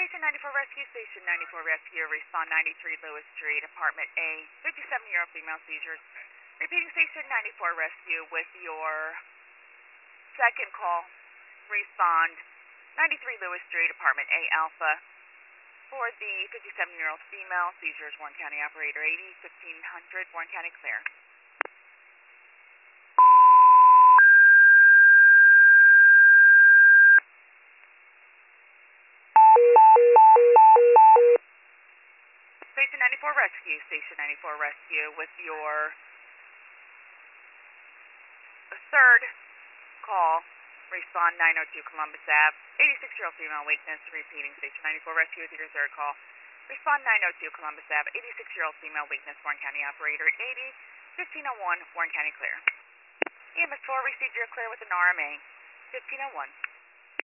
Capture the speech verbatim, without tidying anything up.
Station ninety-four Rescue, Station ninety-four Rescue, respond ninety-three Lewis Street, Apartment A, fifty-seven-year-old female seizures. Repeating Station ninety-four Rescue with your second call, respond ninety-three Lewis Street, Apartment A Alpha, for the fifty-seven-year-old female seizures, Warren County Operator eighty, fifteen hundred, Warren County clear. Station ninety-four Rescue, Station ninety-four Rescue with your third call, respond nine oh two Columbus Ave, eighty-six-year-old female weakness. Repeating Station ninety-four Rescue with your third call, respond nine oh two Columbus Ave, eighty-six-year-old female weakness, Warren County Operator eighty, fifteen oh one, Warren County clear. E M S four received your clear with an R M A, fifteen oh one.